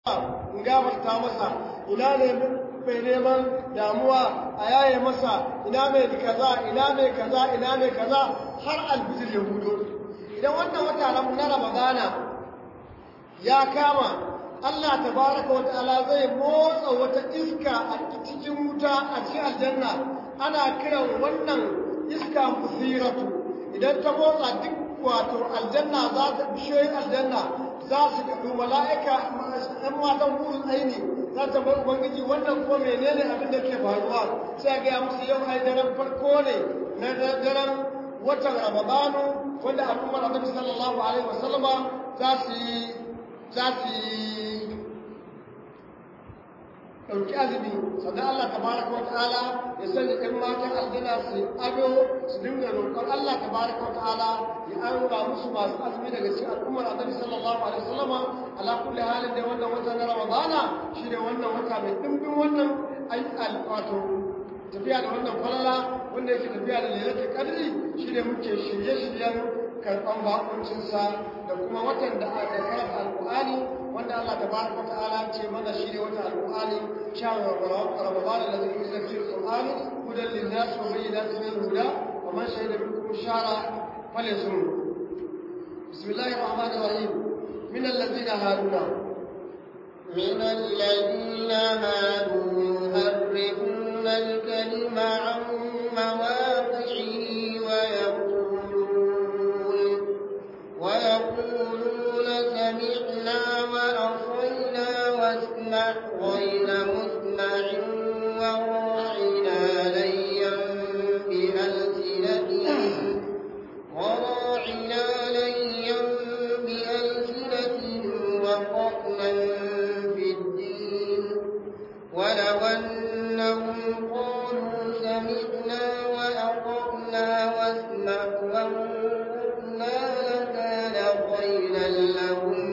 in gafarta masa, ina ne mai neman damuwa a yaye masa, ina mai kaza, ina mai kaza, ina mai kaza, har alfijir ya hudo. Idan wannan wata na Ramadana ya kama, Allah tabaraka wa ta'ala zai motsa wata iska a cikin wuta a cikin aljanna, ana kiran wannan iska musiratu. Idan ta motsa duk wato aljanna za ta bishiyoyin aljanna za su kaɗu, mala'ika ɗan matan burin aini za ta bar ubangiji wannan ko menene abin da ke faruwa, sai ga ya musu yau ai daren farko ne na daren watan Ramadanu wanda al'ummar Annabi sallallahu alaihi wasallama za su ɗauki azumi. Sannan Allah tabaraka wa ta'ala ya sanya ɗan matan aljanna su ado su dinga roƙon Allah tabaraka wa ta'ala ya aura musu masu azumi daga cikin al'ummar Annabi sallallahu alaihi wasallama. Ala kulli halin da wannan wata na Ramadana shine wannan wata mai dimbin wannan wato tafiya da wannan falala wanda yake tafiya da lailatul qadri, shine muke shirye-shiryen karɓan bakuncinsa da kuma watan da aka karanta alƙur'ani wanda Allah tabaraka wa ta'ala ce mana shine watan alƙur'ani shahru ramadan alladhi unzila fihi alqur'an hudan lin-nas wa bayyinatin min al-huda wa man shahida minkum ash-shahra falyasum. Bismillahir rahmanir rahim. من الذين هادوا يحرفون الكلم عن مواضعه ويقولون سمعنا وعصينا واسمع غير مسمع وراعنا ليا بألسنتهم وطعنا في الدين ولو أنهم قالوا سمعنا وأطعنا واسمع وانظرنا لكان خيرا لهم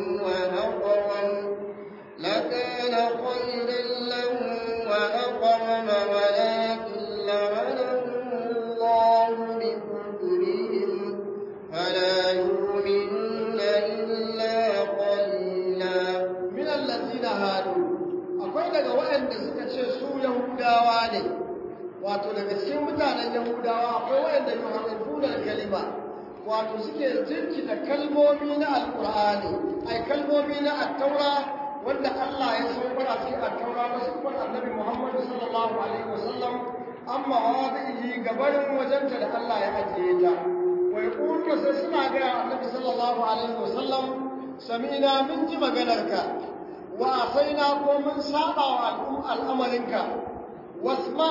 وأقوم ولكن لعنهم الله بكفرهم فلا يؤمنون إلا قليلا. من الذين هادوا akwai daga waɗanda suka ce su Yahudawa ne, wato daga cikin mutanen Yahudawa akwai waɗanda yuharrifuna kalima, wato suke jirkita kalmomi na alƙur'ani, ai kalmomi na attaura wanda Allah ya saukar a cikin attaura na sufar annabi Muhammad sallallahu alaihi wasallam, amma wadihi gabarin wajenta da Allah ya ajiye ta. Wai kuma sai suna ga annabi sallallahu alaihi wasallam, samina min ji maganarka wa asaina ko mun saba wa al'amarinka, wasma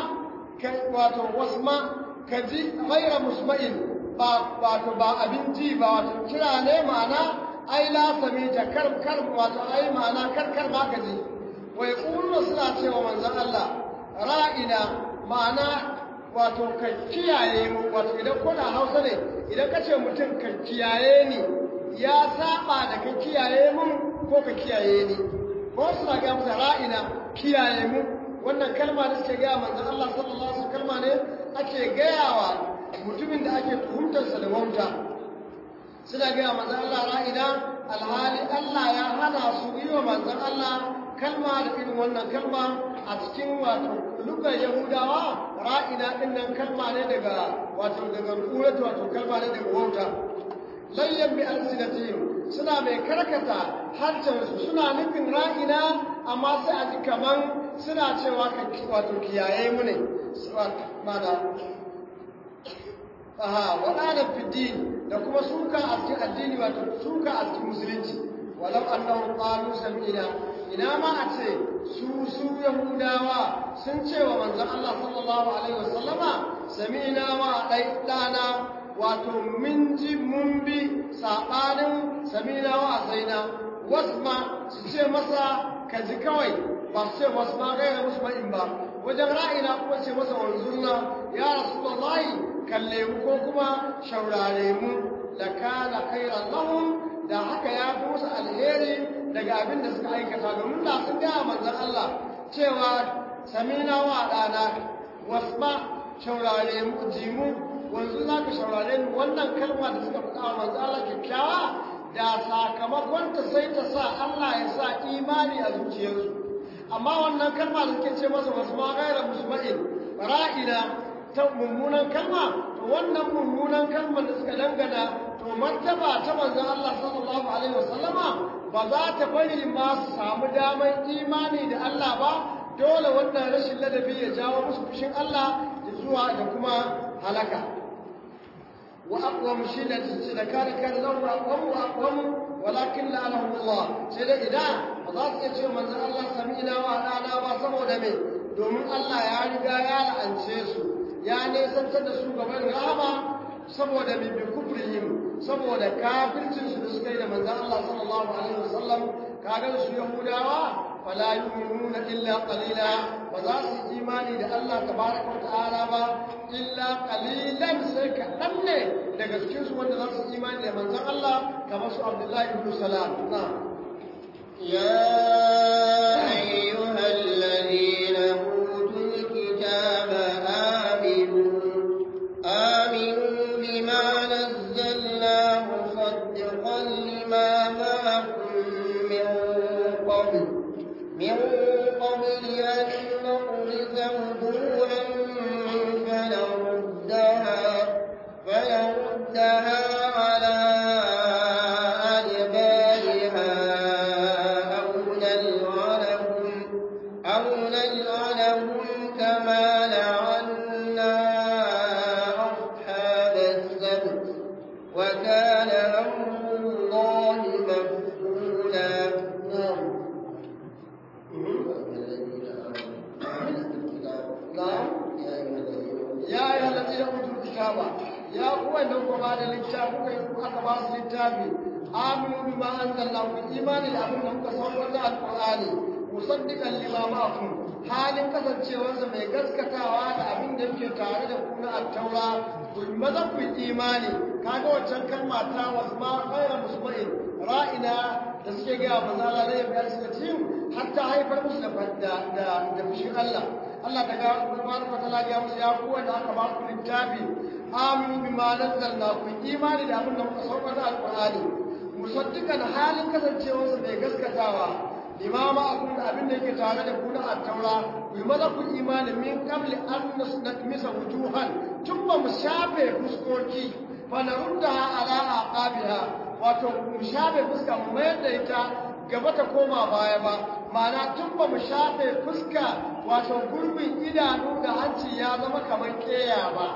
ka ji ghaira musma'in ba abin ji ba, wato kira ne ma'ana ai la sami ta kar wato ai ma'ana kar ba ka ji. Wai kullu suna cewa manzon Allah ra'ina ma'ana wato ka kiyaye mu, wato idan kuna Hausa ne idan ka ce mutum ka kiyaye ni ya saba da ka kiyaye mun ko ka kiyaye ni, ko suna ga masa ra'ina kiyaye mu. Wannan kalma da suke gaya manzon Allah sallallahu alaihi wasallam kalma ne ake gayawa mutumin da ake tuhumtarsa da wauta. Suna gaya manzon Allah ra'ina alhali Allah ya hana su yi wa manzon Allah kalma da irin wannan kalma a cikin wato lugar Yahudawa. Ra'ina din nan kalma ne daga rukuratu, wato kalma ne daga wauta. Layyan bi alsinatihim, suna mai karkata harcensu, suna nufin ra'ina amma sai a ji kaman suna cewa wato kiyaye mu ne mana waɗanda fiddin da kuma suka a cikin addini, wato suka a cikin musulunci. Walau annahu qalu sami'na, ina ma a ce su Yahudawa sun ce wa manzon Allah sallallahu alaihi wasallama sami'na wa dana, wato mun ji mun bi sabanin sami'na wa asaina. Wasma su ce masa ka ji kawai, ba su ce wasma gaira musma'in ba. Wajen ra'ina kuma ce masa wanzurna ya rasulullahi, kalle mu ko kuma shaurare mu, da kana khairan lahum, da haka ya fi musu alheri daga abin da suka aikata. Domin da sun gaya manzon Allah cewa samina wa ɗana, wasma shaurare mu, ji mu, wanzu za ka shaurare mu, wannan kalma da suka faɗa wa manzon Allah kyakkyawa da sakamakonta sai ta sa Allah ya sa imani a zuciyarsu amma wannan kalma da suke ce masa wasu ma gaira musma'il ra'ina ta mummunan kalma to wannan mummunan kalmar da suka dangana to martaba ta manzon Allah sallallahu alaihi wasallama ba za ta bari ma su samu daman imani da Allah ba dole wannan rashin ladabi ya jawo musu fushin Allah zuwa da kuma halaka wa aqwam shi da kan lawa aqwam walakin la'anahum Allah sai da idan ba za su ce manzon Allah sami'na wa dana ba saboda me domin Allah ya riga ya la'ance su ya ne santar da su gaban rahama saboda bi kufrihim saboda kafircin su da suka yi da manzon Allah sallallahu alaihi wasallam kaga su yahudawa fala yu'minuna illa qalila ba za su imani da Allah tabaraka wa ta'ala ba illa qalilan sai kaɗan ne daga cikin su wanda za su imani da manzon Allah kamar su Abdullahi ibn Salam na ya ayyuhal ladina utul kitaba aminu bima nazzalna musaddiqan lima ma'akum min qabl an نطمس وجوها فنردها على أدبارها أو نلعنهم كما لعنا أصحاب السبت وكان أمر الله مفعولا يا أيها الذين أوتوا الكتاب يا قوة أنكم بعد الكتاب أكبر الكتاب آمنوا بما أنزلنا في الإيمان الأمن لهم تصورنا القرآن مصدقا لما معكم halin kasancewarsa mai gaskatawa da abin da yake tare da ku na attaura ku maza ku imani kaga wancan kalma ta wasma khayra musma'in ra'ina da suke ga manzala da ya suka ci har ta haifar musu da fushin Allah Allah ta ga subhanahu wa ta'ala ya musu ya ku wanda aka ba ku littafi aminu bima nazzalna ku imani da abin da muka saukar da alqur'ani musaddiqan halin kasancewarsa mai gaskatawa limama abun da abin da yake tare da ku na at-taura ku maza ku imani min qabli an nasnakmisa wujuhan tun ba mu shafe fuskoki fa naruddaha ala aqabiha wato mu shafe fuska mu mayar da ita gaba ta koma baya ba ma'ana tun ba mu shafe fuska wato gurbin idanu da hanci ya zama kamar keya ba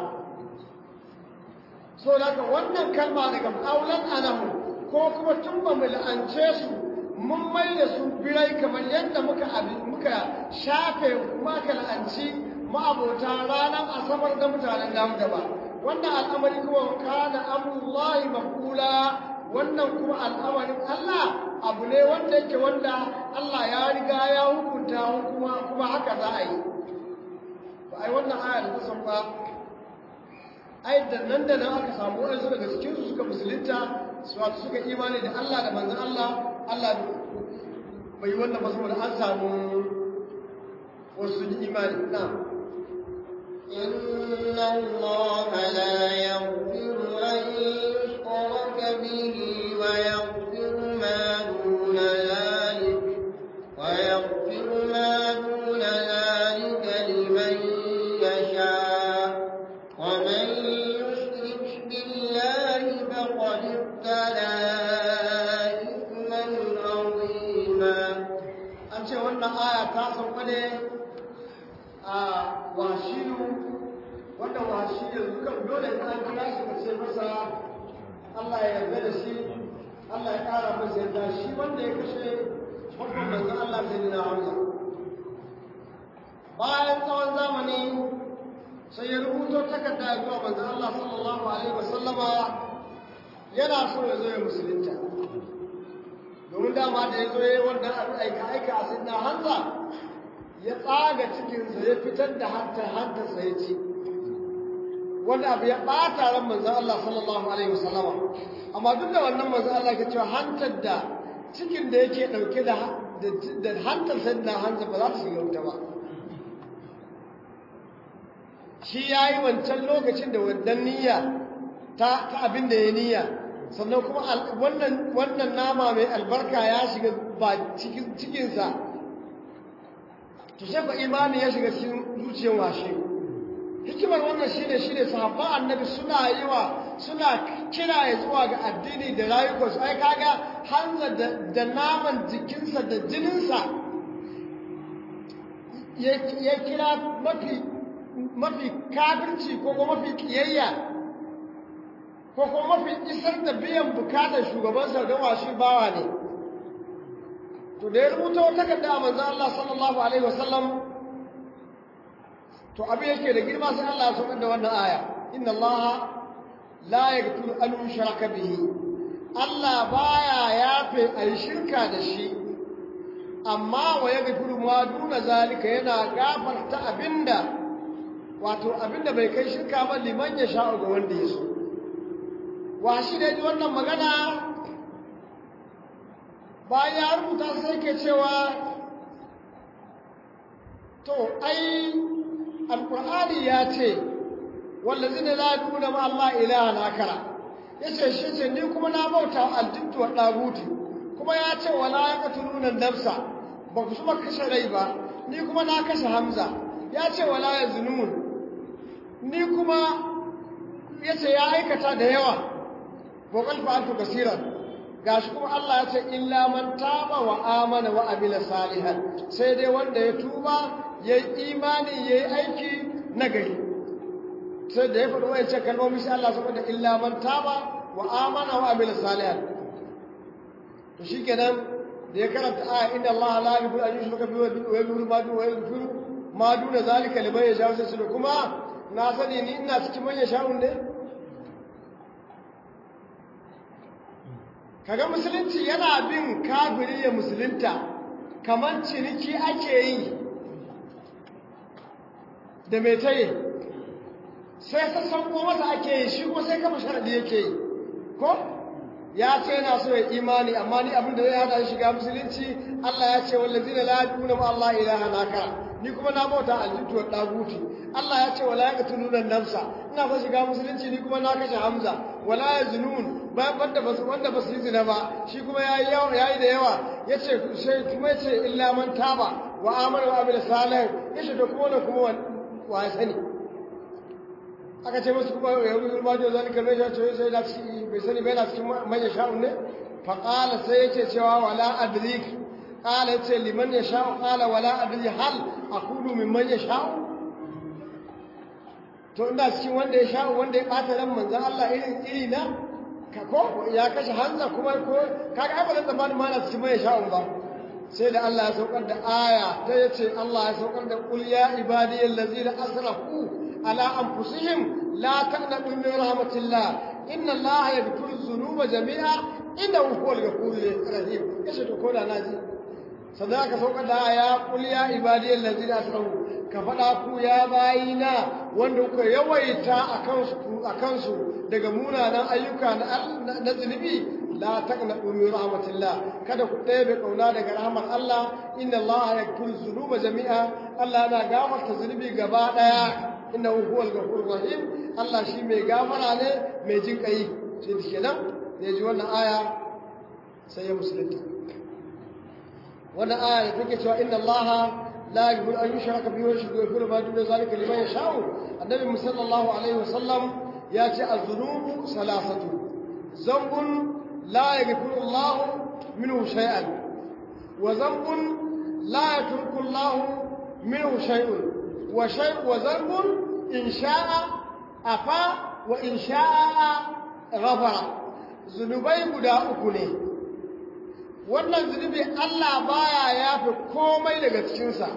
so daga wannan kalma daga aulan anahu ko kuma tun ba mu la'ance su mun mai da su birai kamar yadda muka shafe kuma ka la'anci ma'abota ranar asabar da mutanen damu da ba wannan al'amari kuma kana amullahi mafula wannan kuma al'amarin Allah abu ne wanda yake wanda Allah ya riga ya hukunta kuma haka za a yi ba ai wannan aya da ta sauka ai da nan aka samu wani daga cikinsu suka musulunta wato suka imani da Allah da manzon Allah bai wannan ba saboda an samu wasu imani na inna Allah la yaghfiru an yushraka bihi wa yaghfiru ma duna dhalik wa yaghfiru ma duna dhalika liman yasha wa man yushrik billahi faqad ibtala an ce wannan aya ta sauka ne a washiyu wanda washiyu dukan dole an kira shi ka ce masa Allah ya yarda da shi Allah ya kara masa yarda shi wanda ya kashe babban manzon Allah sai na Hamza bayan tsawon zamani sai ya rubuto takarda zuwa manzon Allah sallallahu alaihi wasallama yana so ya zo ya musulunta domin dama da ya zo ya yi wannan abin aika a sinna hanza ya tsaga cikinsa ya fitar da hantarsa ya ci wanda abu ya ɓata ran manzan Allah sallallahu Alaihi wasallama amma duk da wannan manzan Allah ke cewa hantar da cikin da yake ɗauke da hantar sinna hanza ba za ta shiga wuta ba shi ya yi wancan lokacin da wannan niyya ta abin da ya niyya sannan kuma wannan nama mai albarka ya shiga ba cikinsa to sai fa imani ya shiga cikin zuciyar washe hikimar wannan shine sahabban annabi suna kira ya zuwa ga addini da rayukansu ai kaga hanza da naman jikinsa da jininsa ya kira mafi kafirci ko kuma mafi kiyayya ko kuma mafi isar da biyan bukatar shugabansa don washi bawa ne to da ya rubuta wata takarda a manzan Allah sallallahu alaihi wasallam to abin yake da girma sai Allah ya saukar da wannan aya inna Allah la yaghfiru an yushraka bihi Allah baya yafe ayi shirka da shi amma wa yaghfiru ma duna zalika yana gafarta abinda bai kai shirka ba liman ya sha'u ga wanda ya so wa shi da wannan magana bayan ya rubuta sai ke cewa to ai alqur'ani ya ce wallazina la yaduna ma Allah ilahan akara yace shi ce ni kuma na bauta aljintu wa daguti kuma ya ce wala yaqtuluna nafsa ba ku kuma kashe rai ba ni kuma na kashe hamza ya ce wala yaznun ni kuma yace ya aikata da yawa boqal fa'altu kaseeran gashi kuma Allah ya ce illa man taba wa amana wa amila salihan sai dai wanda ya tuba yayi imani yayi aiki nagari sai da ya faɗi wayancan kalmomi sai Allah saboda illa man taba wa amana wa amila salihan to shikenan da ya karanta aya inna Allah la yuhibbu an yushraka bihi wa yaghfiru ma duna zalika liman yasha sai su kuma na sani ni ina cikin man yasha'un ne kaga musulunci yana bin kafiri ya musulunta kaman ciniki ake yi da mai tayi sai sassan ko masa ake yi shi ko sai kama sharadi yake yi ko ya ce yana so ya imani amma ni abin da zai hada shiga musulunci Allah ya ce wallazina la yaduna ma Allah ilaha akara ni kuma na bauta aljitu wa daguti Allah ya ce wala yaqtuluna nafsa ina fa shiga musulunci ni kuma na kashe hamza wala yaznun wanda ba su yi zina ba shi kuma yayi da yawa yace sai kuma yace illa man taba wa amana wa amila salih yace to kuma wa sani aka ce musu kuma ya yi ma da zalika bai ce sai da shi bai sani bai na cikin man yasha'u ne fa qala sai yace cewa wala adrik qala yace liman yasha'u qala wala adri hal aqulu mimman yasha'u to ina cikin wanda ya sha'u wanda ya bata ran manzon Allah iri na ka ko ya kashe hanza kuma ko kaga ai ba da zamanin ma na cikin man yasha'u ba sai da Allah ya saukar da aya ta yace Allah ya saukar da qul ya ibadiyal ladzina asrafu على أنفسهم لا تقنطوا من رحمة الله إن الله يغفر الذنوب جميعا إنه هو الغفور الرحيم إيش تقول أنا جي صدق سوق يا قل يا عبادي الذين أسرفوا كفلاكو يا باينا وندوك يويتا أكنسو daga munanan ayyuka na zunubi la taqnatu min rahmatillah kada ku ɗebe kauna daga rahmar Allah inna Allah yaghfiru dhunuba jami'a Allah yana gafarta zunubi gaba daya innahu huwal ghafurur rahim Allah shi mai gafara ne mai jin kai sai da kenan da ji wannan aya sai ya musulunta wannan aya da take cewa inna Allah la yaghfiru an yushraka bihi wa yaghfiru ma duna zalika liman yasha'u annabi sallallahu alaihi wasallam ya ce az-zunubu salasatu zambun la yaghfiru Allah minhu shay'an wa zambun la yatruku Allah minhu shay'un wa zambun in sha'a afa wa in sha'a ghafara zunubai guda uku ne wannan zunubi Allah baya yafi komai daga cikin sa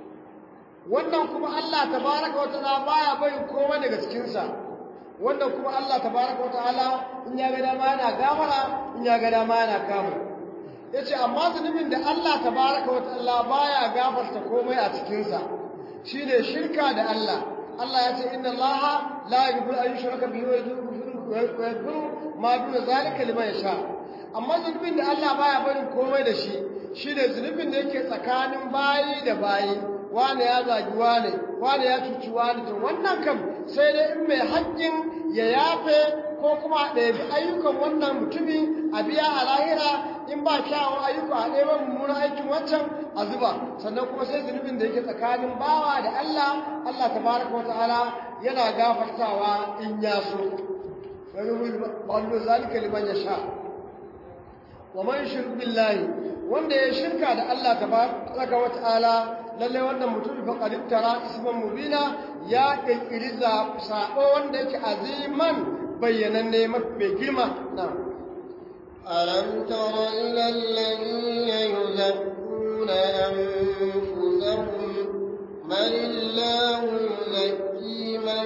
wannan kuma Allah tabaaraka wa ta'ala baya bari komai daga cikin sa wannan kuma Allah tabaaraka wa ta'ala in ya ga dama yana gafara in ya ga dama yana kama yace amma zunubin da Allah tabaaraka wa ta'ala baya gafarta komai a cikin sa shine shirka da Allah Allah ya ce inna Allah la yaghfiru an yushraka bihi wa yaghfiru ma duna zalika liman yasha amma zunubin da Allah baya barin komai da shi shine zunubin da yake tsakanin bayi da bayi wani ya zagi wani ya cuci wani to wannan kam sai dai in mai haƙƙin ya yafe ko kuma a ɗaya ayyukan wannan mutumi a biya a lahira in ba kyawun ayyuka a ɗaya mummunan aikin wancan a zuba sannan kuma sai zunubin da yake tsakanin bawa da Allah tabaraka wa ta'ala yana gafartawa in ya so wani zalika liman ya sha wa man shirk billahi wanda ya shirka da Allah tabaraka wa ta'ala lalle wannan mutum fa qad tara isman mubina ya kirkiri sabo wanda yake aziman bayyananne mai girma na ألم تر إلى الذين يزكون أنفسهم بل الله يزكي من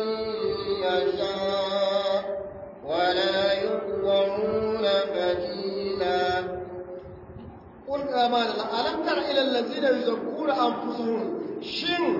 يشاء ولا يظلمون فتيلا قل أمانا ألم تر إلى الذين يزكون أنفسهم شن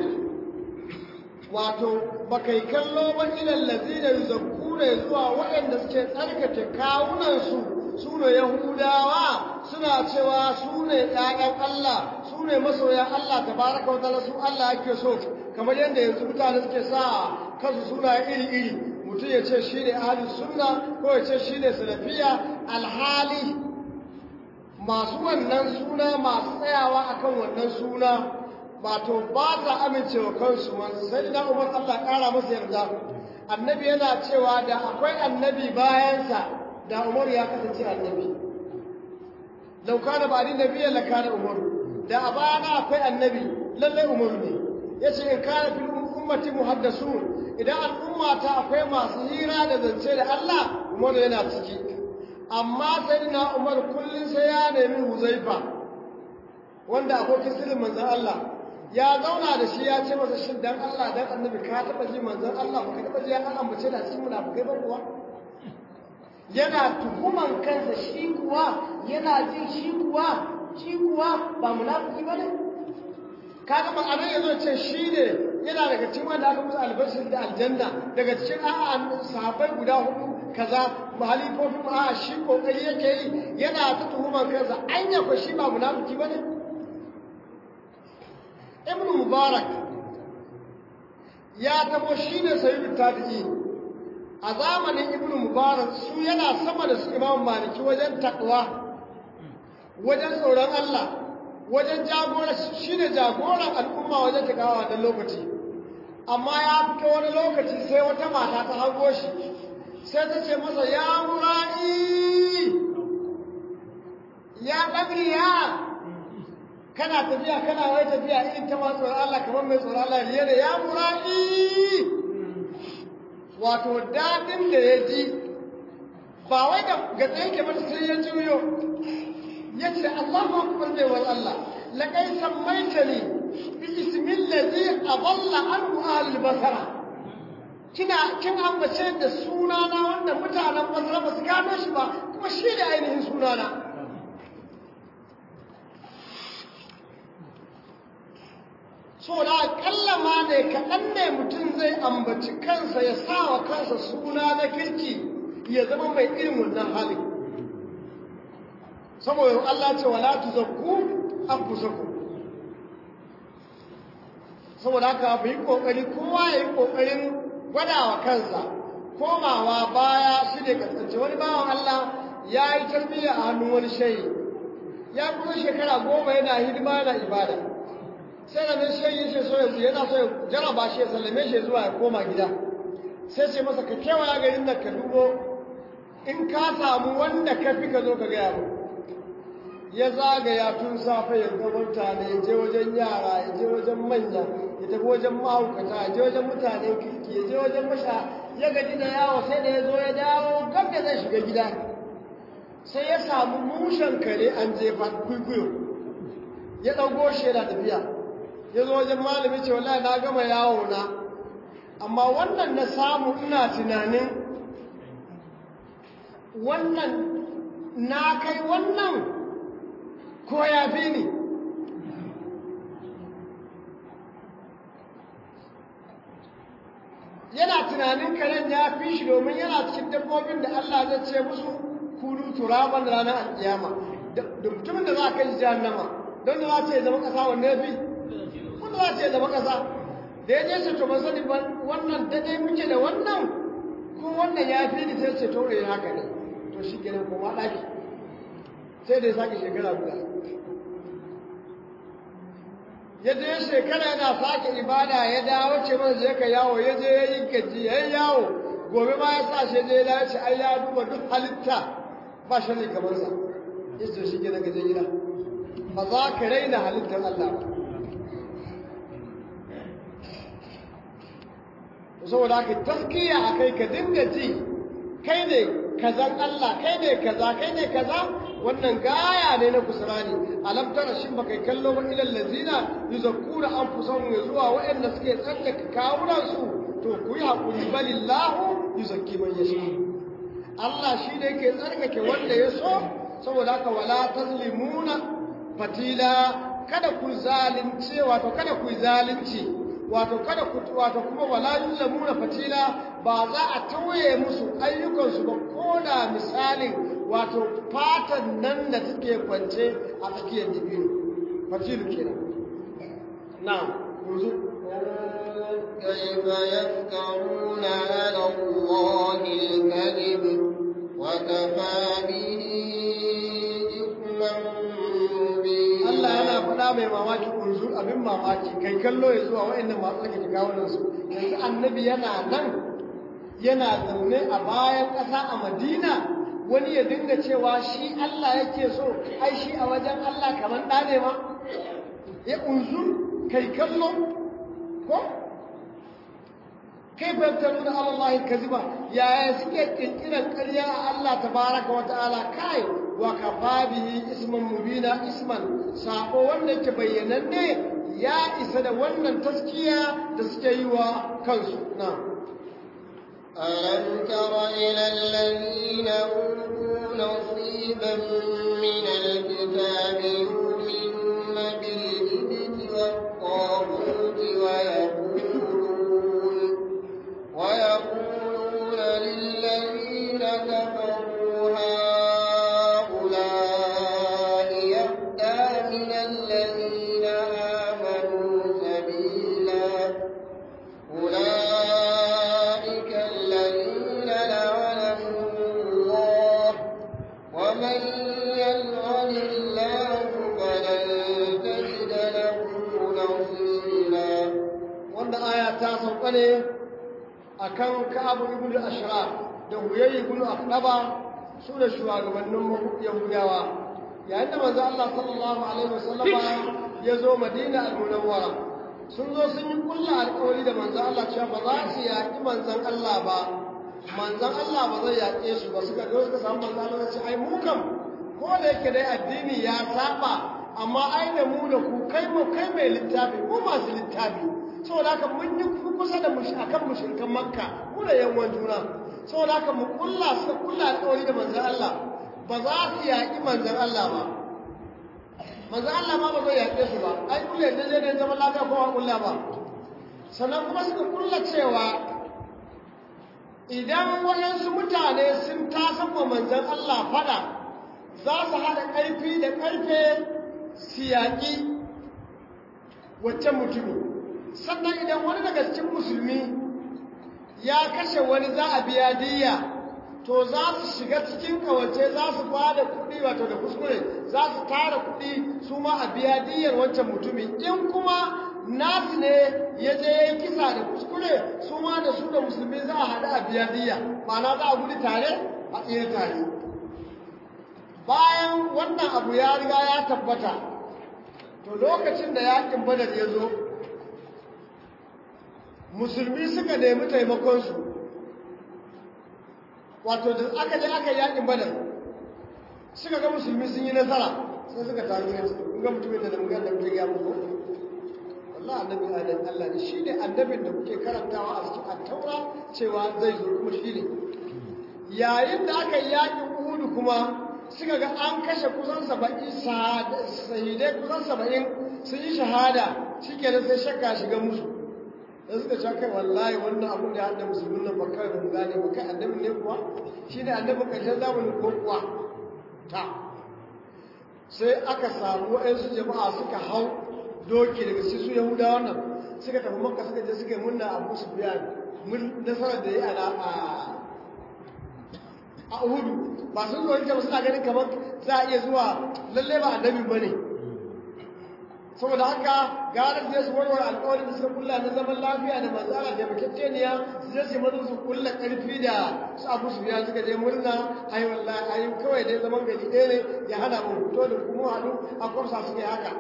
wato bakai kallo ba ilal ladina yuzakkuna zuwa waɗanda suke tsarkake kawunansu su ne yahudawa suna cewa su ne ƴaƴan Allah su ne masoya Allah tabaraka wa ta'ala su Allah yake so kamar yadda yanzu mutane suke sa kansu suna iri-iri mutum ya ce shi ne ahlus sunna ko ya ce shi ne salafiya alhali masu wannan suna masu tsayawa akan wannan suna wato ba ta amincewa kansu sai da Umar Allah ƙara masa yarda annabi yana cewa da akwai annabi bayansa da Umar ya kasance annabi law kana ba'di nabiyyan la kana Umar da a bayana akwai annabi lalle Umar ne yace in kana fil ummati muhaddasun idan al'umma ta akwai masu hira da zance da Allah Umar yana ciki amma sayyidina Umar kullun sai ya nemi Huzaifa wanda abokin sirrin manzon Allah ya zauna da shi ya ce masa shin dan Allah dan annabi ka taba ji manzon Allah ba ka taba ji an ambace da cikin munafikai ba kuwa yana tuhuman kansa shi kuwa yana jin shi kuwa ba munafiki bane kaga ba anan yazo ce shi ne yana daga cikin wanda aka musu albashir da aljanna daga cikin a'a sahabbai guda hudu kaza mahalifofi a'a shi kokari yake yi yana ta tuhuman kansa anya ko shi ba munafiki bane ibn mubarak ya tabo shi ne sayyid tabi'i a zamanin ibn mubarak su yana sama da su imam maliki wajen takwa wajen tsoron Allah wajen jagora shi ne jagoran al'umma wajen takawa da lokaci amma ya fito wani lokaci sai wata mata ta hango shi sai ta ce masa ya mura'i ya ɗabriya kana tafiya kana wai tafiya irin ta masu tsoron Allah kamar mai tsoron Allah riye da ya mura'i wato daɗin da ya ji ba wai da gatsa yake mata sai ya juyo ya ce Allahu akbar bai wal Allah laqad sammaitani bi ismil ladhi adalla anhu ahlul basara kin ambace da sunana wanda mutanen basra ba su gano shi ba kuma shi da ainihin sunana so da kallama ne kaɗan ne mutum zai ambaci kansa ya sa wa kansa suna na kirki ya zama mai irin wannan halin saboda Allah ce wala tuzakku anfusakum saboda haka bai kokari kowa yayi kokarin gwadawa kansa komawa baya shi ne kasance wani bawan Allah ya yi tarbiyya a hannun wani shayi ya kuma shekara 10 yana hidima yana ibada sai da nan shayi shi so yana so ya jaraba shi ya sallame shi zuwa ya koma gida sai ce masa ka kewaya garin da ka dubo in ka samu wanda ka fi ka zo ka gaya mu ya zagaya tun safe ya ga mutane ya je wajen yara ya je wajen manya ya tafi wajen mahaukata ya je wajen mutanen kirki ya je wajen masha ya gaji da yawo sai da ya zo ya dawo gab da zai shiga gida sai ya samu mushen kare an jefa kwikwiyo ya ɗauko shi yana tafiya ya zo wajen malami ce wallahi na gama yawo na amma wannan na samu ina tunanin wannan na kai wannan ko ya fi ni yana tunanin karen ya fi shi domin yana cikin dabbobin da Allah zai ce musu kunu turaban ranar alkiyama da mutumin da za a kai jahannama don da za ce zama kasa wanne ya fi wanda za ce zama kasa da ya je su to ban sani wannan daidai muke da wannan ko wannan ya fi ni sai ce to haka ne to shi kenan kuma ɗaki sai da ya sake shekara guda ya je shekara yana sake ibada ya dawo ce mana je ka yawo ya je ya yi gaji ya yi yawo gobe ma ya sa shi je ya ce ai ya duba duk halitta ba shi ne kamar sa ya ce shi kenan gaje gida ba za ka raina halittar Allah ba saboda haka taskiya a kai ka dinga ji kai ne kazan Allah kai ne kaza wannan gaya ne na kusurani alam tara shin baka kallo ba ilal lazina yuzakkuna anfusahum zuwa wa'anda suke tsallaka kawunan su to ku yi hakuri balillahu yuzakki man yasha Allah shi ne yake tsarkake wanda ya so saboda haka wala tazlimuna fatila kada ku zalunce wato kada ku zalunci wato kada ku wato kuma wala yuzlamuna fatila ba za a tauye musu ayyukansu ba koda misalin wato fatan nan da take kwance a tsakiyar dibino fatilu kenan na'am yanzu كيف يفترون على الله الكذب وكفى به إثما مبينا Allah yana faɗa mai mamaki unzur abin mamaki kai kallo ya zuwa wa'annan masu tsaka kawunan su yanzu annabi yana nan yana zaune a bayan ƙasa a Madina wani ya dinga cewa shi Allah yake so ai shi a wajen Allah kamar ɗa ne ma ya unzur kai kallo ko kai babtaru da Allah kaziba yaya suke kirkiran ƙarya a Allah tabaraka wa ta'ala kai wa kafa bihi isman mubina isman sako wanda yake bayyananne ya isa da wannan taskiya da suke yi wa kansu na ألم تر إلى الذين أوتوا نصيبا من الكتاب يؤمنون بالجبت والطاغوت ويقولون للذين كفروا هؤلاء يهدى من الذين آمنوا سبيلا أولئك الذين لعنهم الله ومن يلعن الله فلن تجد له نصيرا wannan aya ta sauka ne akan Ka'ab ibn al-Ashraf da Huyay ibn Aqraba su da shugabannin Yahudawa yayin da manzo Allah sallallahu alaihi wasallama ya zo Madina al-Munawwara sun zo sun yi kullu alƙawari da manzo Allah cewa ba za su yaƙi manzon Allah ba manzon Allah ba zai yaƙe su ba suka zo suka samu manzo Allah ya ce ai mu kam ko da yake dai addini ya saba amma ai da mu da ku kai mai littafi ko masu littafi saboda haka mun yi kusa da akan mushrikan Makka mu da yan juna saboda haka mu suka kulla alƙawari da manzon Allah ba za su yaƙi manzon Allah ba manzon Allah ma ba zai yaƙe su ba ai kulle da zai zama lafiya ko kulla ba sannan kuma suka kulla cewa idan waɗansu mutane sun tasamma manzon Allah fada za su haɗa ƙarfi da ƙarfe su yaƙi wancan mutumin sannan idan wani daga cikin musulmi ya kashe wani za a biya diyya to za su shiga cikin kawace za su ba da kuɗi wato da kuskure za su tara kuɗi su ma a biya diyyar wancan mutumin in kuma nasu ne ya je ya yi kisa da kuskure su ma da su da musulmi za a haɗu a biya diyya ma'ana za a gudu tare a tsere tare bayan wannan abu ya riga ya tabbata to lokacin da yakin badar ya zo musulmi suka nemi taimakonsu wato da aka je aka yakin badar suka ga musulmi sun yi nasara sai suka tafi ne ga mutumin da muka da muke ya muku wallahi annabi adam Allah ne shine annabin da kuke karantawa a cikin at-taura cewa zai zo kuma shine yayin da aka yakin Uhud kuma suka ga an kashe kusan 70 shahidai kusan 70 sun yi shahada shikenan sai shakka shiga musu da suka ce kai wallahi wannan abin da ya hada musulmin nan bakar da mu gane ba kai annabi ne kuwa shine annabin ƙarshen zamanin ko kuwa ta sai aka samu waɗansu jama'a suka hau doki daga su yahudawa nan suka tafi makka suka je suka yi munna abu su biya nasarar da ya a Uhudu ba sun zo ba suna ganin kamar za a iya zuwa lalle ba annabi bane saboda haka garar zai su warware alƙawarin da suka kulla na zaman lafiya da matsala da makyakkeniya su je su mazu su kulla ƙarfi da su Abu Sufyan suka je murna ai wallahi ai kawai dai zaman gari ɗaya ne ya hana mu fito da kuma haɗu a kwamsa suka yi haka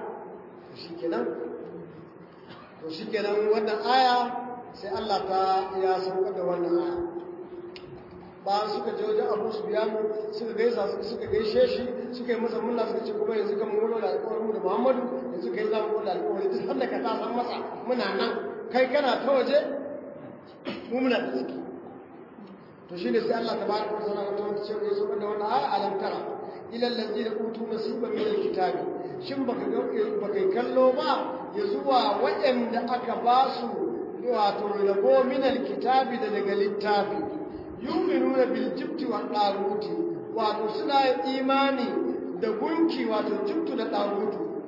to shikenan wannan aya sai Allah ta ya saukar da wannan aya ba suka je wajen Abu Sufyan suka gaisa suka gaishe shi suka yi masa murna suka ce kuma yanzu kan mun da alƙawarin mu da Muhammadu yanzu kai za mu da alƙawari duk sanda ka ta san masa muna nan kai kana ta waje mu muna da ciki to shine sai Allah tabaraka wa ta'ala ta ce ya saukar da wannan aya alam tara ila allazina utu nasiban min alkitabi shin baka kallo ba ya zuwa waɗanda aka ba su wato rabo min alkitabi da daga littafi yuminuna bil jibti wa daruti wato suna imani da gunki wato jibtu da darutu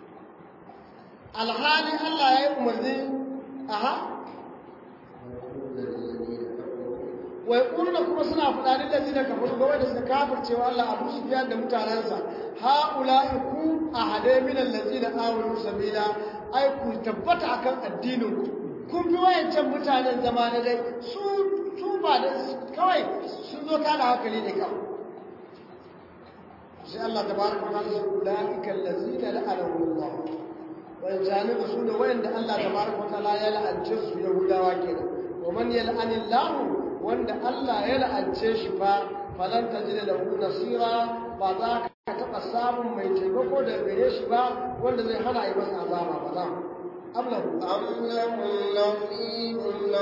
alhali Allah ya yi umarni wai kurna kuma suna fadadin da zina kafin ga wanda suka kafircewa Allah Abu Sufyan da mutanansa haula'i ku ahade min allazina amanu sabila ai ku tabbata akan addinin ku kun fi wayancan mutanen zamanin dai su ba da kawai sun zo tada hankali ne kawai sai Allah tabaraka wa ta'ala ulaika allazina la'anahumullah wa janibu sunu wanda Allah tabaraka wa ta'ala ya la'ance su yahudawa kenan wa man yal'anillahu wanda Allah ya la'ance shi fa falan tajid lahu nasira ba za ka taba samun mai taimako da gare shi ba wanda zai hana yi masa azaba ba za أم لهم نصيب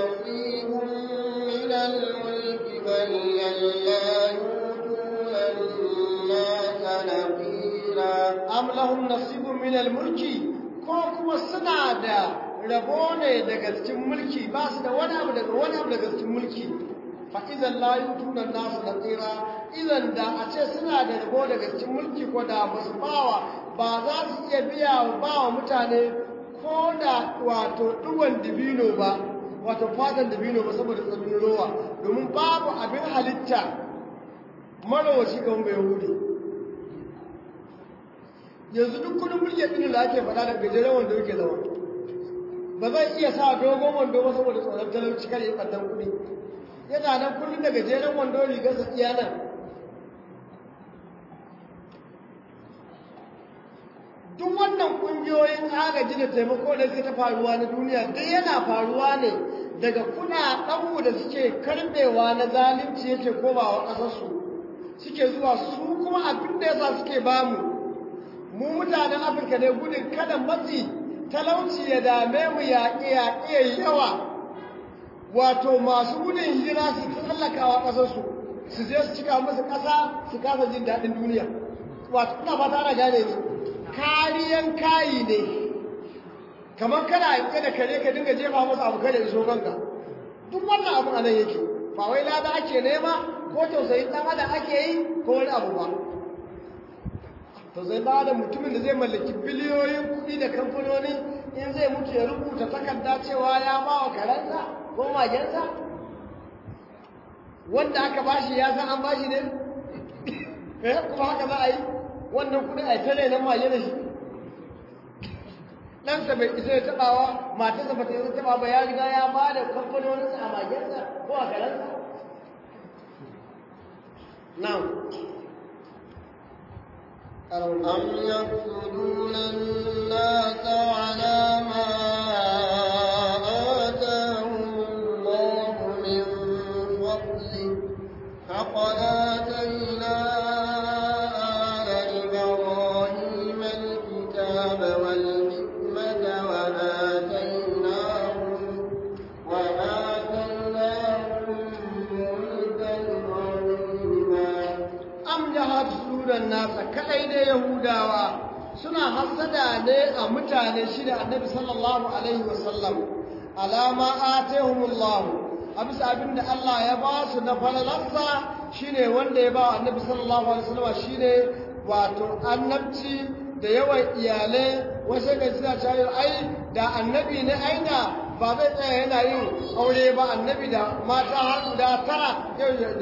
من الملك بل لا يؤتون الناس نقيرا أم لهم نصيب من الملك كوكو السنة rabo ne daga cikin mulki ba su da wani abu daga cikin mulki fa idan la yutuna nasu naqira idan da a ce suna da rabo daga cikin mulki ko da ba su ba za su iya biya wa mutane ko da wato duwan dibino ba wato fatan dibino ba saboda tsamin rowa domin babu abin halitta marawaci ga wanda yahudi yanzu duk kudin mulki din da ake faɗa da gajeren wanda yake zama ba zai iya sa dogon wando ba saboda tsoron talauci kare ɓannan kuɗi yana nan kullum da gajeren wando rigarsa iya nan duk wannan kungiyoyin agaji da taimako da suke ta faruwa na duniya duk yana faruwa ne daga kuɗaɗenmu da suke karɓewa na zalunci yake komawa ƙasarsu suke zuwa su kuma abin da yasa suke bamu mu mutanen afirka ne gudun kada matsi talauci ya dame mu yaƙe yawa wato masu gudun hijira su tsallakawa ƙasarsu su je su cika musu ƙasa su kasa jin daɗin duniya wato ina fata ana gane ne kariyan kayi ne kamar kana yanke da kare ka dinga jefa masa abu kada iso kanka duk wannan abu anan yake ba wai lada ake nema ko tausayin dan adam ake yi ko wani abu ba tausayin dan adam mutumin da zai mallaki biliyoyin kuɗi da kamfanoni in zai mutu ya rubuta takarda cewa ya ba wa karensa ko magensa wanda aka bashi ya san an bashi ne kuma haka za a yi wannan kudin a tare nan maye da shi ɗansa bai isa ya taɓawa matarsa ba ta yi taɓa ba ya riga ya ba da kamfanoninsa a magensa ko a karansa now أم يحسدون الناس على ما آتاهم الله من فضله فقد آتينا nasa kadai da yahudawa suna hasada ne a mutane shi da annabi sallallahu alaihi wasallam alama atahumullah abisa abinda Allah ya ba su na falalarsa shine wanda ya ba annabi sallallahu alaihi wasallam shine wato annabci da yawan iyalai wasu ga suna cewa ai da annabi ne aina ba zai tsaya yana yin aure ba annabi da mata har guda tara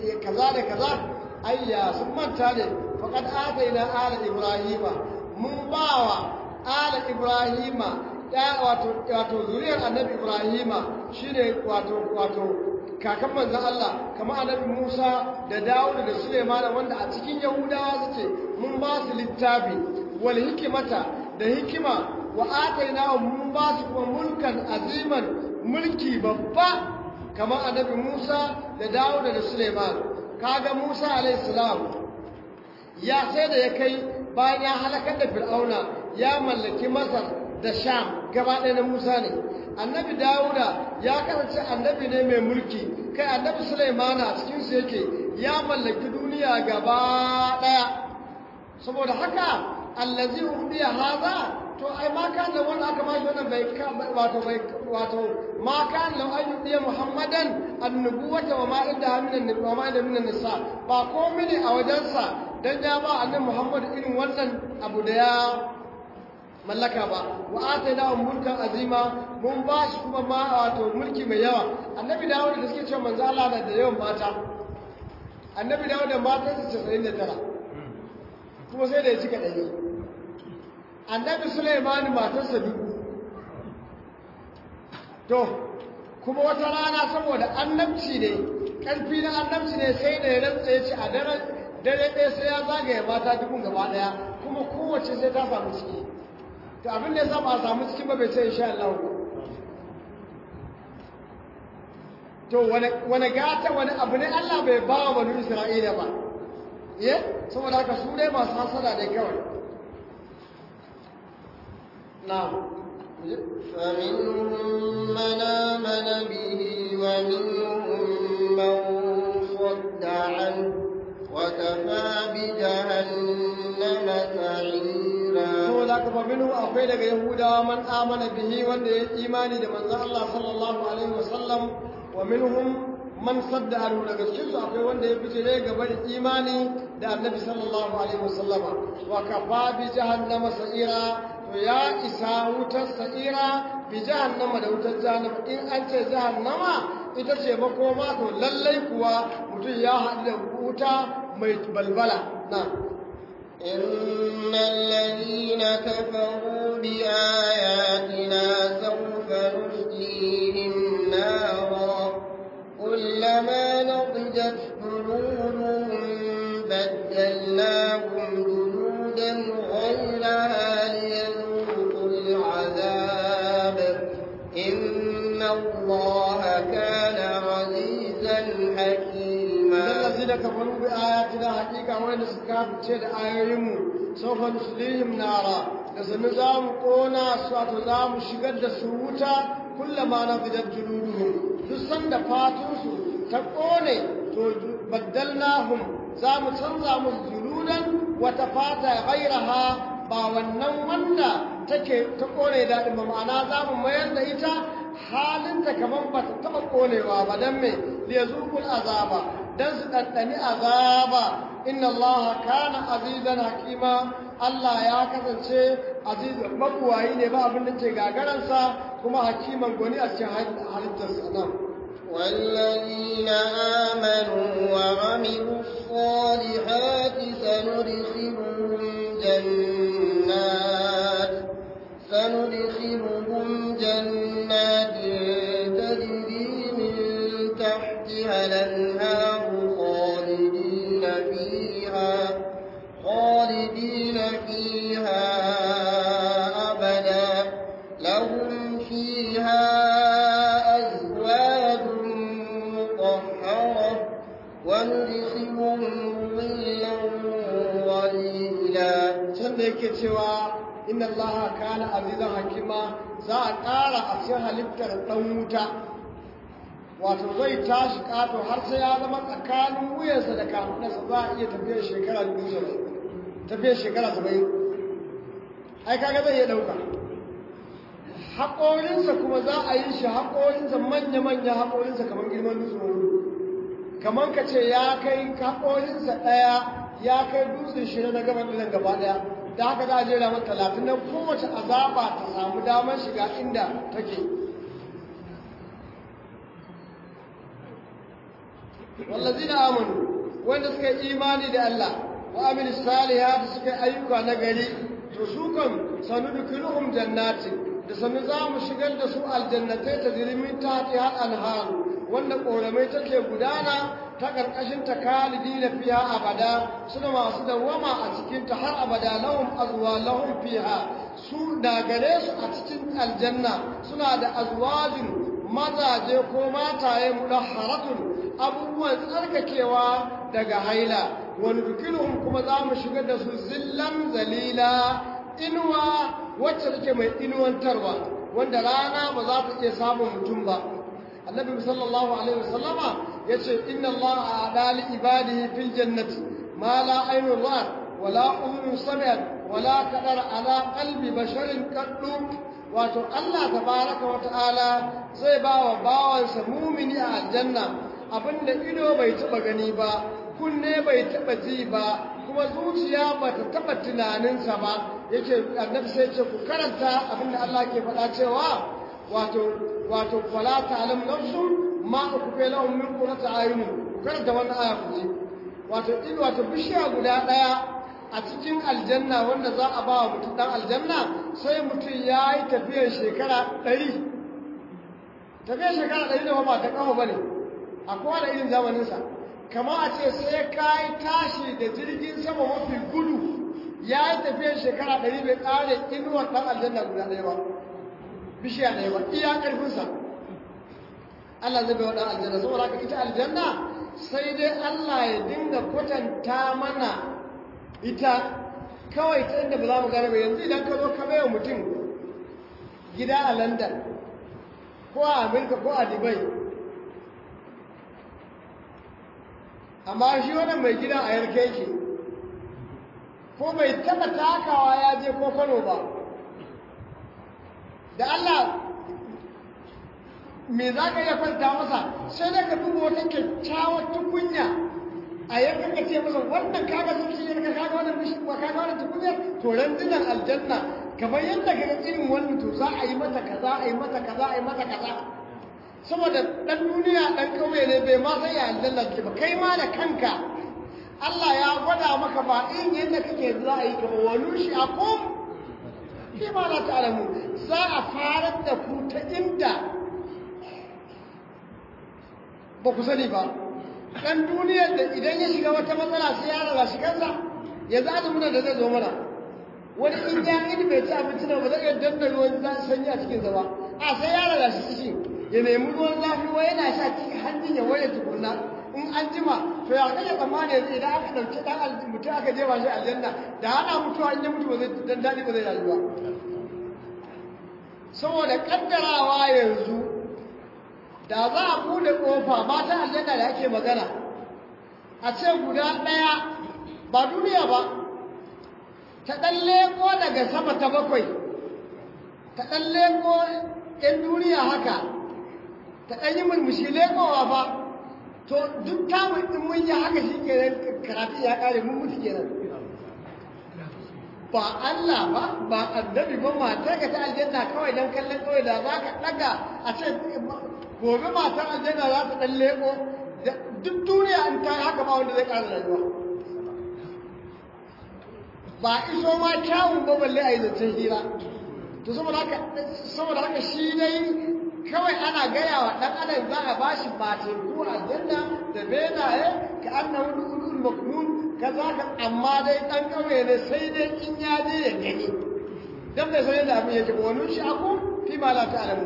kaza da kaza ayya sun manta ne faqad ataina ala ibrahima mun bawa ala ibrahima ya wato zuriyar annabi ibrahima shine wato kakan manzon Allah kamar annabi Musa da Dawud da Sulaiman wanda a cikin Yahudawa suke mun ba su littafi wal hikimata da hikima wa ataina mun ba su kuma mulkan aziman mulki babba kamar annabi Musa da Dawud da Sulaiman kaga Musa alayhi salam ya sai da ya kai bayan ya halakar da Fir'auna ya mallaki Masar da Sham gaba ɗaya na Musa ne annabi Dawuda ya kasance annabi ne mai mulki kai annabi Sulaimana cikin su yake ya mallaki duniya gaba ɗaya saboda haka allazi ubiya haza to ai ma kan da wanda aka bashi wannan wato ma kan law ayyudiya Muhammadan annubuwata wa ma inda minan nisa ba komai ne a wajensa dan ya ba annabi Muhammad irin wannan abu da ya mallaka ba wa ataina mulkan azima mun ba shi kuma ma wato mulki mai yawa annabi Dawud da suke cewa manzo Allah na da yawan mata annabi Dawud da matansa 99 kuma sai da ya cika 100 annabi Sulaiman matansa 1000 to kuma wata rana saboda annabci ne karfi na annabci ne sai da ya rantsa ya ce a dare ɗaya sai ya zagaye mata 1000 gaba ɗaya kuma kowace sai ta samu ciki to abin da ya saba a samu cikin ba bai ce insha Allah to wani gata wani abu ne Allah bai ba wa banu Isra'ila ba saboda haka su dai masu hasada ne kawai na فمنهم من آمن به ومنهم من صد عنه وكفى بجهنم سعيرا saboda haka faminu akwai daga yahudawa man amana bihi wanda ya imani da manzon Allah sallallahu alaihi wasallam wa minhum man sadda anhu daga cikin su akwai wanda ya fice ne gaba da imani da annabi sallallahu alaihi wasallama wa kafa bi jahannama sa'ira to ya isa wutar sa'ira bi jahannama da wutar jahannama in an ce jahannama ita ce makoma to lallai kuwa mutum ya haɗu da wuta mai balbala na إن الذين كفروا بآياتنا سوف نصليهم نارا كلما نضجت جلودهم بدلناهم جلودا غيرها ليذوقوا العذاب إن الله كان عزيزا حكيما الذين كفروا بآياتنا حقيقة وين سكاب تشد آيهم سوف نصليهم نارا لسنزام قونا سواتزام شقد سووتا كلما نضجت جلودهم تسند فاتوسو تقوني بدلناهم زام تنزام جلودا وتفاتا غيرها باwannan wanda take ta kone dadin ba ma'ana zamu mayar da ita halinta kaman ba ta taba konewa ba dan me liyazuqul azaba dan su daddani azaba inna allaha kana azizan hakima Allah ya kasance aziz mabuwayi ne ba abin da ke gagaransa kuma hakiman goni a cikin halittarsa nan والذين آمنوا وعملوا الصالحات سندخلهم جنات تجري من تحتها الأنهار خالدين فيها أبدا لهم فيها أزواج مطهرة وندخلهم ظلا ظليلا inna allaha kana azizan hakima za a ƙara a cikin halittar ɗan wuta wato zai tashi ƙato har sai ya zama tsakanin wuyansa da kafunansa za a iya tafiyar shekara 70 ai kaga zai iya ɗauka haƙorinsa kuma za a yi shi haƙorinsa manya-manya haƙorinsa kamar girman dutsen kamar ka ce ya kai haƙorinsa ɗaya ya kai dutsen shi na gaban ɗinan gaba ɗaya da haka za a jera mata 30 nan kowace azaba ta samu damar shiga inda take wallazina amanu wanda suka yi imani da Allah wa amilus salihati suka ayyuka na gari to su kan sanudkhiluhum jannatin da sanu za mu shigar da su aljannatai ta zirimin tahti har anhar wanda koramai take gudana ta karkashin ta kalidina fiha abada suna masu dawama a cikin ta har abada lahum azwalahum fiha su da gare su a cikin aljanna suna da azwajin mazaje ko mataye mudahharatun abubuwan tsarkakewa daga haila wani dukinuhum kuma za mu shigar da su zillan zalila inuwa wacce take mai inuwantarwa wanda rana ba za ta iya samun mutum ba annabi sallallahu alaihi wasallama yace inna allaha a'da li ibadihi fil jannati ma la aynun ra'at wa la udhun sami'at wa la qadara ala qalbi basharin qaddu wato Allah tabaraka wa ta'ala zai ba wa bawansa mumini a aljanna abinda ido bai taba gani ba kunne bai taba ji ba kuma zuciya ba ta taba tunaninsa ba yake annabi sai ce ku karanta abinda Allah ke faɗa cewa wato fala ta'lam nafsun ma ukfe lahum min qurrati ayun karanta wannan aya ku ji wato bishiya guda daya a cikin aljanna wanda za a ba wa mutum dan aljanna sai mutum ya yi tafiyar shekara 100 tafiyar shekara 100 da ba ta kafa bane a kowane irin zamaninsa kama a ce sai ka yi tashi da jirgin sama mafi gudu ya yi tafiyar shekara 100 bai ƙare inuwar ɗan aljanna guda ɗaya ba bishiya ɗaya ba iya ƙarfinsa Allah zai bai wa ɗan aljanna saboda haka ita aljanna sai dai Allah ya dinga kwatanta mana ita kawai ta inda ba za mu gane ba yanzu idan ka zo ka bai wa mutum gida a London ko a Amerika ko a Dubai amma shi wannan mai gida a yarke yake ko bai taba takawa ya je ko Kano ba da Allah me za ka iya kwanta masa sai da ka duba wata kyakkyawar tukunya a yanka ka ce masa wannan kaga zuci ne kaga wannan bishi ko kaga wannan tukunya to randunan aljanna kamar yadda ka ga irin wannan to za a yi mata kaza a yi mata kaza a yi mata kaza saboda dan duniya dan kauye ne bai ma sai ya aljanna ke ba kai ma da kanka Allah ya gwada maka ba in yadda kake za a yi ka wani shi akum fi ma la ta'lamu za a farar da ku ta inda ba ku sani ba dan duniyar da idan ya shiga wata matsala sai ya raba shi kansa yanzu azumin da zai zo mana wani in ya ini bai ci abinci da ba zai iya danna ruwan sanyi a cikin ba a sai ya raba shi ciki ya nemi ruwan zafi wai yana sha cikin hannun ya waye tukunna in an jima to ya kaje tsammani yanzu idan aka dauki dan mutum aka jefa shi aljanna da hana mutuwa in ya mutu ba zai dan dadi ba zai rayu ba saboda kaddarawa yanzu da za a bude kofa matan aljanna da ake magana a ce guda daya ba duniya ba ta dan leko daga sama ta bakwai ta dan leko ɗan duniya haka ta ɗan yi murmushi lekowa ba to duk tamun ɗin mun yi haka shi kenan karatu ya ƙare mun mutu kenan ba Allah ba annabi ba matar ka ta aljanna kawai don kallon kawai da za ka ɗaga a ce gobe matar aljanna za ta ɗan leko duk duniya an ta haka ba wanda zai ƙara rayuwa ba iso ma kyawun ba balle a yi zancen hira to saboda haka shi dai kawai ana gaya wa ɗan adam za a bashi mateku a janna da benaye ka annahu ulul maknun kaza ka amma dai ɗan ƙauye ne sai dai in ya je ya gani dan bai san yadda abin yake ba wani shi aku fi ma la ta'lamu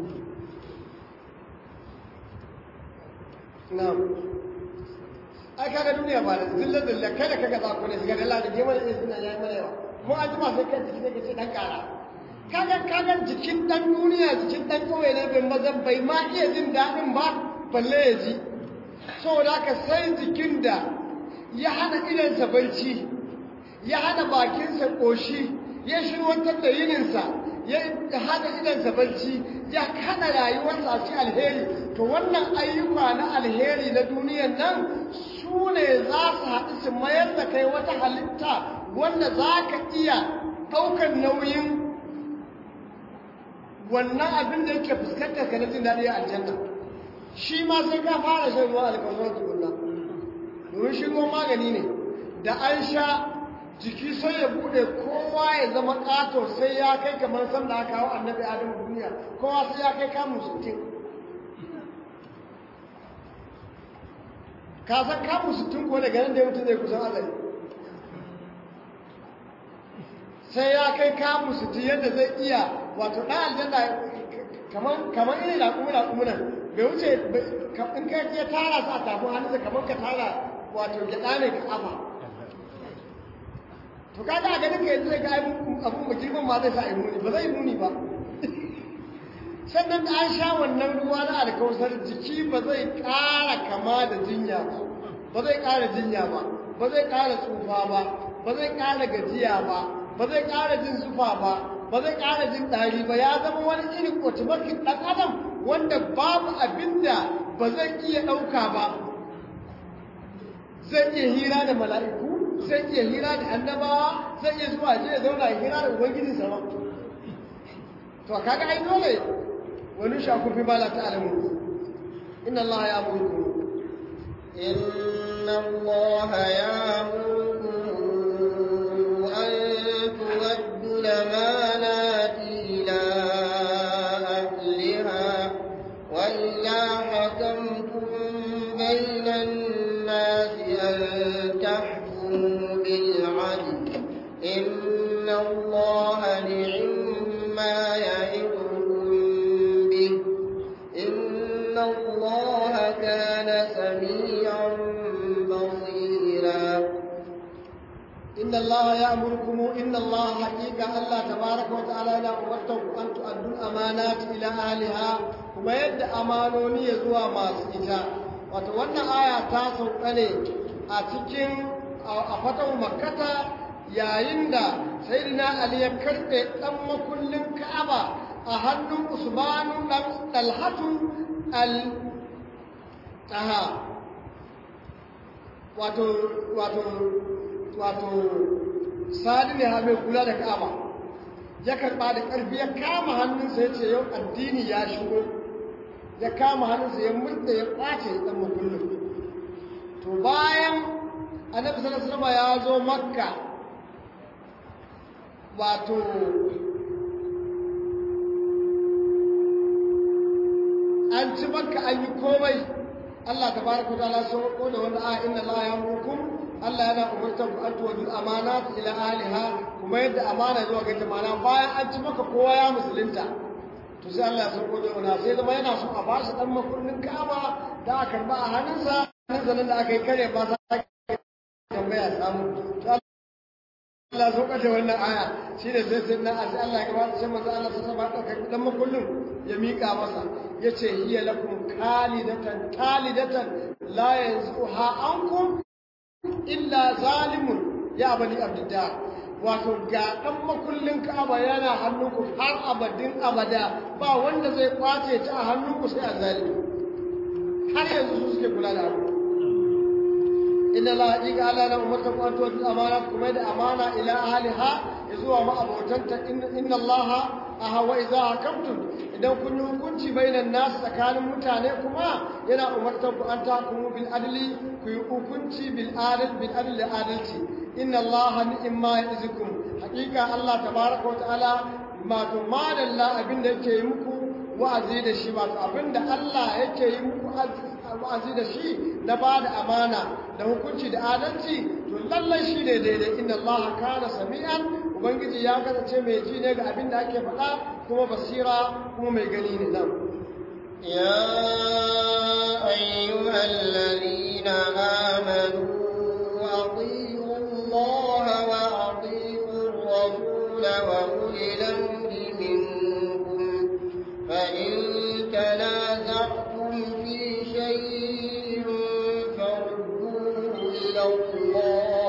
na'am ai kaga duniya ba da zilla kada kaga za ku ne shiga da Allah da gewa ne suna yayi mana yawa mu an jima sai kan jiki ne ce dan kara kaga jikin dan duniya jikin dan kawai ne bai mazan bai ma iya jin daɗin ba balle ya ji saboda haka sai jikin da ya hana idansa barci ya hana bakinsa ƙoshi ya shirwantar da yininsa ya hana idansa barci ya hana rayuwarsa a cikin alheri to wannan ayyuka na alheri na duniyan nan su ne za su haɗu su mayar da kai wata halitta wanda za ka iya ɗaukar nauyin wannan abin da yake fuskantar ka na jin daɗi a aljanna shi ma sai ka fara shan ruwa alkawar tukunna domin shi ruwan magani ne da an sha jiki sai ya bude kowa ya zama ƙato sai ya kai kamar sanda aka hau annabi adamu duniya kowa sai ya kai kamun 60 ka san kamun 60 ko daga nan da ya mutu zai kusan azali sai ya kai kamun 60 yadda zai iya wato ɗan aljanna kamar irin laƙumunan bai wuce in ka ya tara su a tafin hannunsa kamar ka tara wato gyaɗa ne ka afa to kaga a ganin ka yanzu zai ga abin ba girman ma zai sa imuni ba zai imuni ba sannan da an sha wannan ruwa na alkawusar jiki ba zai ƙara kama da jinya ba zai ƙara jinya ba zai ƙara tsufa ba zai ƙara gajiya ba zai ƙara jin zufa ba zai ƙara jin ɗari ba ya zama wani irin automatic ɗan adam wanda babu abinda ba zai iya ɗauka ba zai iya hira da mala'iku zai iya hira da annabawa zai iya zuwa je ya zauna ya hira da ubangijin sama to kaga ai dole wani shaku fi bala ta alamu inna allaha ya mulku inna allaha ya mulku an tuwaddu lamanati ila ahliha wa ila hakamtum bayna الناس أن تحكموا بالعدل إن الله نعما يعظكم به إن الله كان سميعا بصيرا إن الله يأمركم إن الله حقيقة الله تبارك وتعالى لا أمرتم أن تؤدوا الأمانات إلى أهلها وما يد أمانوني يزوى ما سئتا wato wannan aya ta sauka ne a cikin a fatan makkata yayin da sayyidina ali ya karɓe ɗan makullin ka'aba a hannun usmanu dan talhatu al-taha wato sadi ne mai kula da ka'aba ya karɓa da ƙarfi ya kama hannunsa ya ce yau addini ya shigo ya kama hannunsa ya murda ya kwace dan makullin to bayan annabi sallallahu alaihi wasallam ya zo makka wato an ci makka an yi komai Allah tabaraka wa ta'ala so ko da wannan ayat inna Allah ya'murukum Allah yana umurtar ku an tuwajul amanat ila ahliha kuma yadda amana zuwa ga jama'a bayan an ci makka kowa ya musulunta to sai Allah ya sauko da wani sai zama yana so a ba shi dan makullin Ka'aba da aka karba a hannunsa nan da aka yi kare ba sa tambaya samu to Allah so kace wannan aya shine sai na sai Allah ya gabata sai manzo Allah sai ba dauka dan makullin ya mika masa yace hiya lakum talidatan la yanzuha ankum illa zalimun ya bani abdillah wato ga ɗan makullin Ka'aba yana hannunku har abadin abada ba wanda zai kwace ta a hannunku sai azalimi har yanzu su suke kula da abu inna la haqiqa ala la ummata qantu amana kuma da amana ila ahliha zuwa ma abotanta inna Allah wa idza hakamtum idan kun yi hukunci bainan nas tsakanin mutane kuma yana umartar ku an tahkumu bil adli ku yi hukunci bil adl adalci inna Allah ni'ma ya'izukum haqiqa Allah tabaaraka wa ta'ala ma to madalla abinda yake yi muku wa'azi da shi wato abinda Allah yake yi muku wa'azi da shi na bada amana da hukunci da adalci to lallai shi ne daidai inna Allah kana sami'an ubangiji ya kasance mai ji ne ga abinda ake faɗa kuma basira kuma mai gani ne nan ya ayyuhal ladina amanu atii'u Allah wa atii'u ar-rasul wa ulil amri minkum fa in tanaza'tum fi shay'in farudduhu ila Allah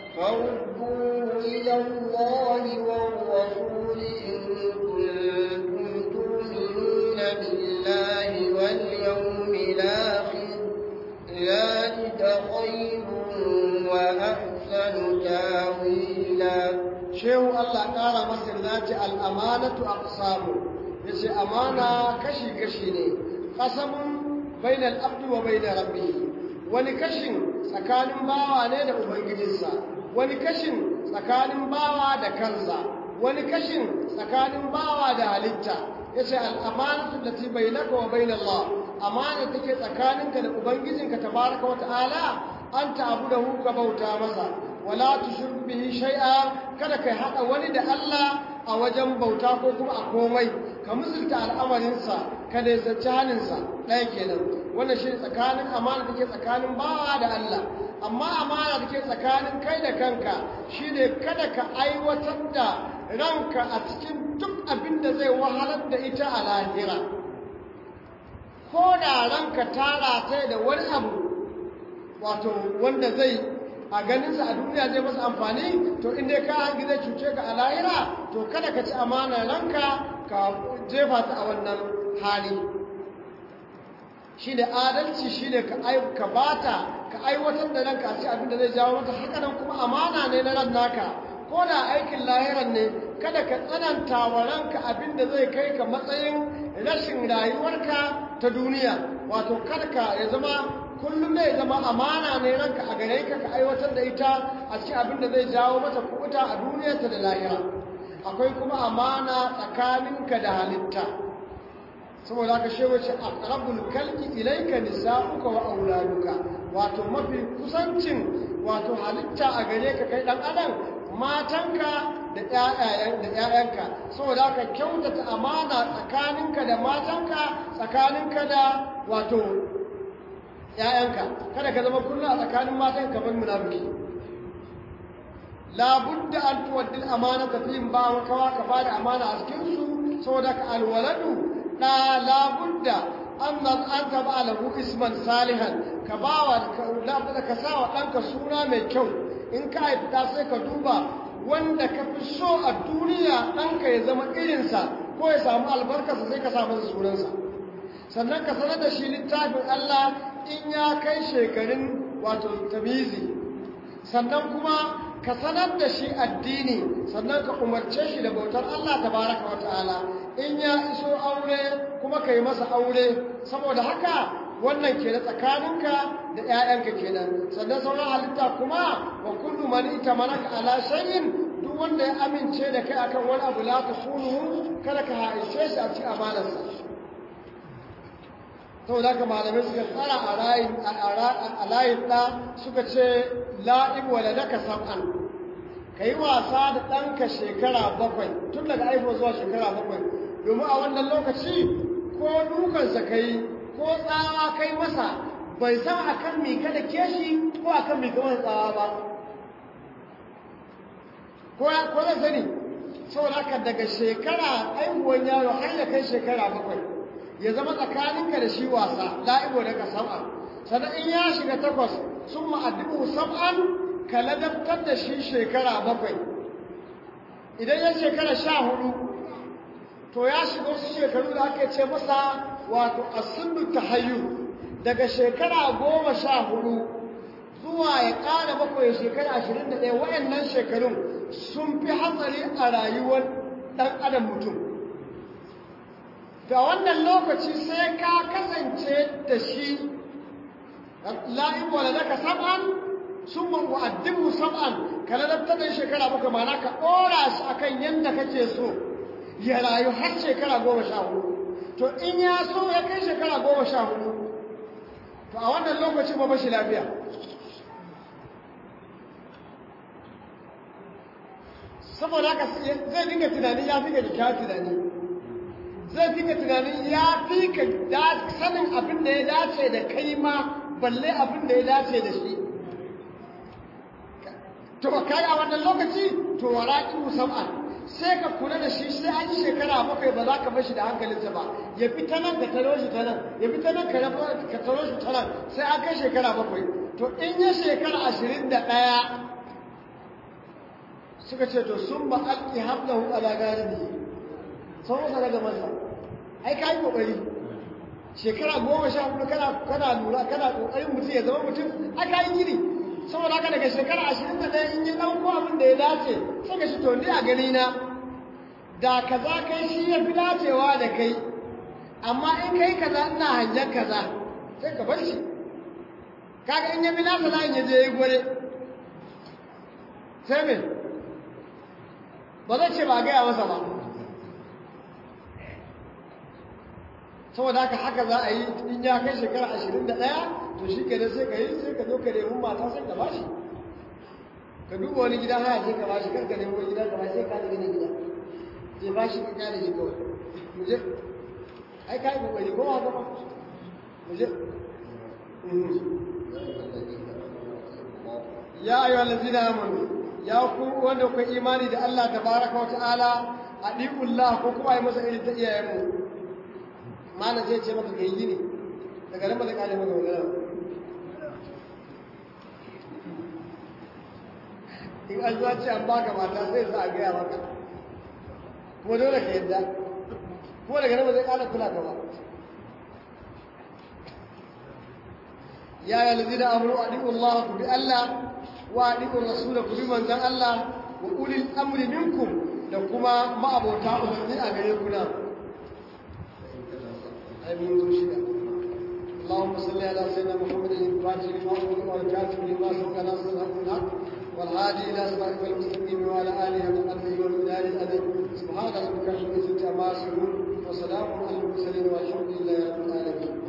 والرسول إن كنتم تؤمنون بالله واليوم الآخر ذلك خير وأحسن تاويلا شيخ الله قال مثل ذات الأمانة أقسام yace amana kashi-kashi ne qasamun bainal abdi wa bainar rabbih wani kashin tsakanin bawa ne da ubangijinsa wani kashin tsakanin bawa da kansa wani kashin tsakanin bawa da halitta yace al-amanatu allati bainaka wa bainallah amana take tsakaninka da ubangijinka tabaraka wa ta'ala anta abudahu ka bauta masa wala tushrik bihi shay'a kada kai hada wani da Allah a wajen bauta ko kuma a komai ka musulta al'amarinsa ka da zaci haninsa ɗaya kenan wannan shi tsakanin amana take tsakanin bawa da Allah amma amana take tsakanin kai da kanka shine kada ka aiwatar da ranka a cikin duk abin da zai wahalar da ita a lahira ko da ranka tara ta da wani abu wato wanda zai a ganinsa a duniya zai masa amfani to inda ka hangi zai cuce ka a lahira to kada ka ci amanar ranka ka jefa ta a wannan hali shi da adalci shi ne ka bata ka aiwatar da ranka a ci abin da zai jawo mata haka nan kuma amana ne na ran naka ko da aikin lahiran ne kada ka tsananta wa ranka abin da zai kai ka matsayin rashin rayuwarka ta duniya wato karka ya zama kullum ne zama amana ne ranka a gare ka ka aiwatar da ita a cikin abin da zai jawo mata kuɓuta a duniyarta da lahira akwai kuma amana tsakaninka da halitta saboda haka shewa ce aqrabul kalbi ilayka nisa'uka wa auladuka wato mafi kusancin wato halitta a gare ka kai dan adam matanka da ƴaƴanka saboda haka kyautata amana tsakaninka da matanka tsakaninka da wato ‘ya'yanka kada ka zama kullum a tsakanin matan kamar munafiki labudda an tuwaddil amana ta fi ba makawa ka ba da amana a cikinsu saboda ka alwaladu ɗa labudda an taba alahu isman salihan ka ba wa ka sa wa ɗanka suna mai kyau in ka haifi ɗa sai ka duba wanda ka fi so a duniya ɗanka ya zama irinsa ko ya samu albarkarsa sai ka sa masa sunansa sannan ka sanar da shi littafin Allah in ya kai shekarun wato tamizi sannan kuma ka sanar da shi addini sannan ka umarce shi da bautar Allah tabaraka wa ta'ala in ya iso aure kuma ka yi masa aure saboda haka wannan ke da tsakaninka da 'ya'yanka kenan sannan sauran halitta kuma wa kullu man itamanaka ala shay'in duk wanda ya amince da kai akan wani abu la tasunu kada ka haice shi a cikin amanarsa saboda haka malamai suka tsara a layin ɗa suka ce la'ib wa ladaka sam'an ka yi wasa da ɗanka shekara 7 tun daga aifuwa zuwa shekara 7 domin a wannan lokaci ko dukansa ka yi ko tsawa kai masa bai san a kan mika da keshi ko a kan mika masa tsawa ba ko zai sani saboda haka daga shekara aihuwan yaro har ya kai shekara 7 ya zama tsakaninka da shi wasa la'ibo daga sam'a sannan in ya shiga 8 sun ma'addibu sam'an ka ladabtar da shi shekara 7 idan ya shekara 14 to ya shiga wasu shekaru da ake ce masa wato asundu tahayyu daga shekara 14 zuwa ya ƙara 7 shekara 21 waɗannan shekarun sun fi hatsari a rayuwar ɗan adam mutum da wannan lokaci sai ka kasance da shi la'in wala daga sab'an sun wa'addibu sab'an ka ladabtar da shekara 7 mana ka ɗora shi akan yadda kake so ya rayu har shekara 14 to in ya so ya kai shekara 14 to a wannan lokaci ba bashi lafiya saboda haka zai dinga tunani ya fi ga jika tunani zai fi ka tunanin ya fi ka sanin abin da ya dace da kai ma balle abin da ya dace da shi to kai a wannan lokaci to waraki musamman sai ka kula da shi sai an yi shekara 7 ba za ka bashi da hankalinsa ba ya fi ta nan ka taro shi ta nan ya fi ta nan ka taro shi ta nan sai an kai shekara 7 to in ya shekara 21 suka ce to sun ba alƙi hamlahu ala garibi sun masa daga masa ai ka yi ƙoƙari shekara 14 kana lura kana ƙoƙarin mutum ya zama mutum ai ka yi gini saboda haka daga shekara 21 in yi ɗauko abin da ya dace sai ka shi to ni a gani na da kaza kai shi ya fi dacewa da kai amma in kai kaza ina hangen kaza sai ka bar shi kaga in ya bi nasa layin ya je ya gore sai me ba zai ce ba gaya masa ba saboda haka za a yi in ya kai shekara 21 to shi kenan sai ka yi sai ka zo ka nemi mata sai ka bashi ka duba wani gidan haya sai ka bashi karka nemi wani gidan ka bashi sai ka da gina gida zai bashi ka kyale shi kawai mu je ai ka yi kokari ko ma gaba mu je ya ayyuha allazina amanu ya ku wanda ku imani da Allah tabaraka wa ta'ala adiqullah ko kuma ai masa irin ta iyayenmu mana zai ce maka kai gini daga nan ba zai kare maka magana in an zuwa ce an baka mata sai za a gaya maka kuma dole ka yadda kuma daga nan ba zai kare kula ka ba ya yi lalzi da amuru adi'un Allah ku bi Allah wa adi'un rasula ku bi manzan Allah wa ulil amri minkum da kuma ma'abota umarni a gare ku na آمين رشدا اللهم صل على سيدنا محمد الفاتح لما أغلق والكاتب لما سبق ناصر الحق بالحق والهادي إلى صراطك المستقيم وعلى آله وصحبه ومن آل الأدب سبحان ربك رب العزة عما يصفون وسلام على المرسلين والحمد لله رب العالمين